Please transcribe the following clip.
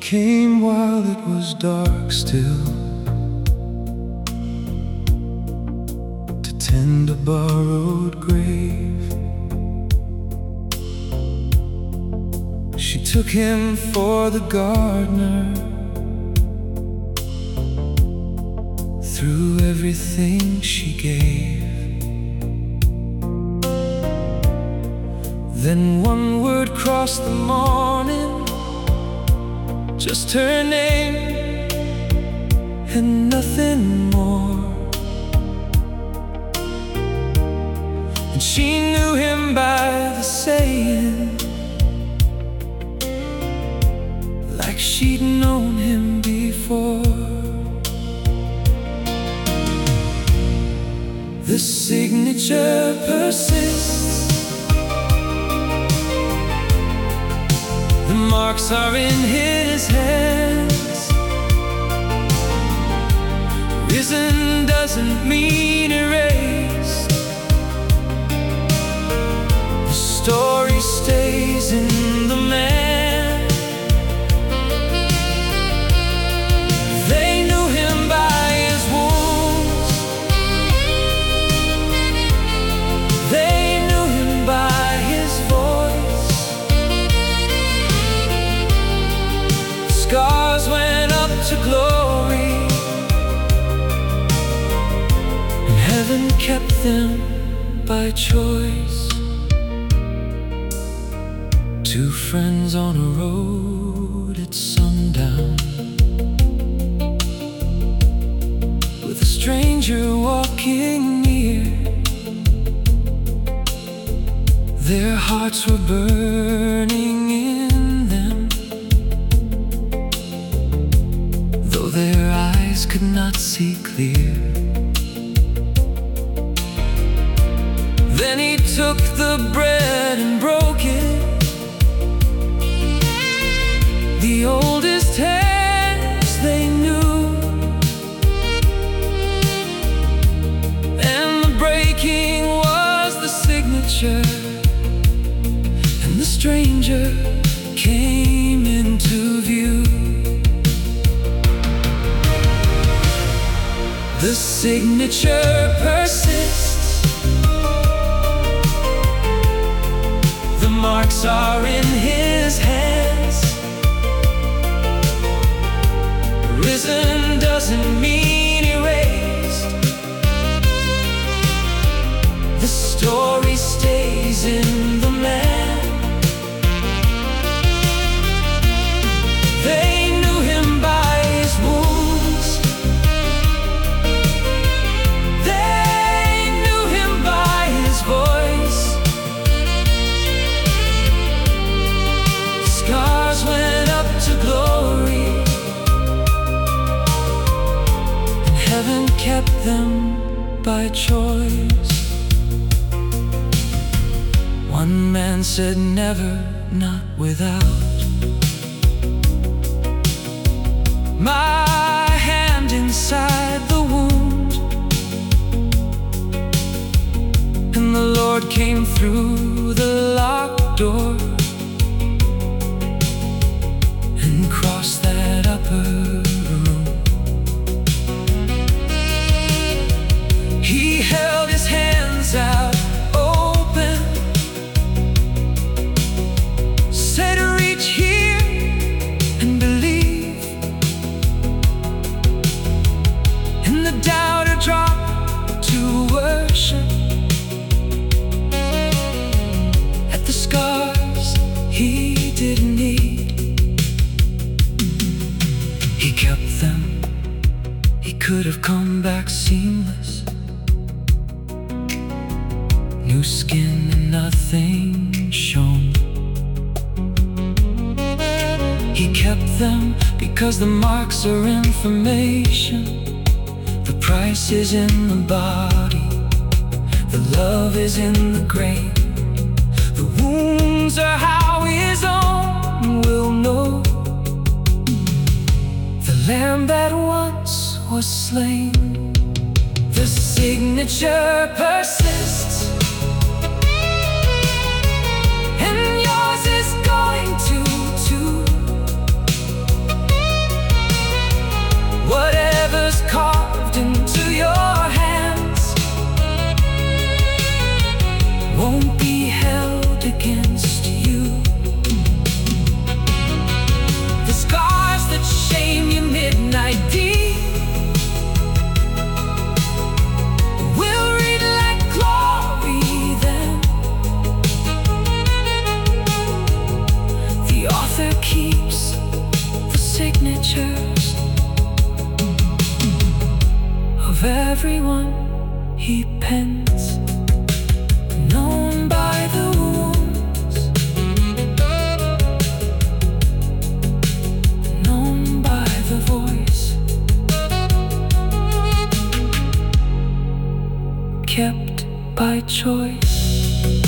came while it was dark still, to tend a borrowed grave. She took him for the gardener, through everything she gave. Then one word crossed the morning, just her name and nothing more. And she knew him by the saying, like she'd known him before. The signature persists, the marks are in his hands. Risen doesn't mean erased. The story stays in the man. They knew him by his wounds. They knew him by his voice. Scars went up to glory, and heaven kept them by choice. Two friends on a road at sundown, with a stranger walking near. Their hearts were burning in them, though their eyes could not see clear. Then he took the bread and broke it, the oldest hands they knew. And the breaking was the signature, and the stranger came into view. The signature persists, the marks are in his hands. Risen doesn't mean erased. The story stays in the man. They knew him by his wounds. They knew him by his voice. Scars went up to glory, and heaven kept them by choice. One man said never, not without my hand inside the wound. And the Lord came through the locked door and crossed that upper room. He held his hands out open, said reach here and believe. And the doubter dropped to worship at the scars he didn't need. He kept them, he could have come back seamless. New skin and nothing shown. He kept them because the marks are information. The price is in the body, the love is in the grain. The wounds are how his own will know. The lamb that once was slain. The signature persists, and yours is going to too. everyone he pens, known by the wounds, known by the voice, kept by choice.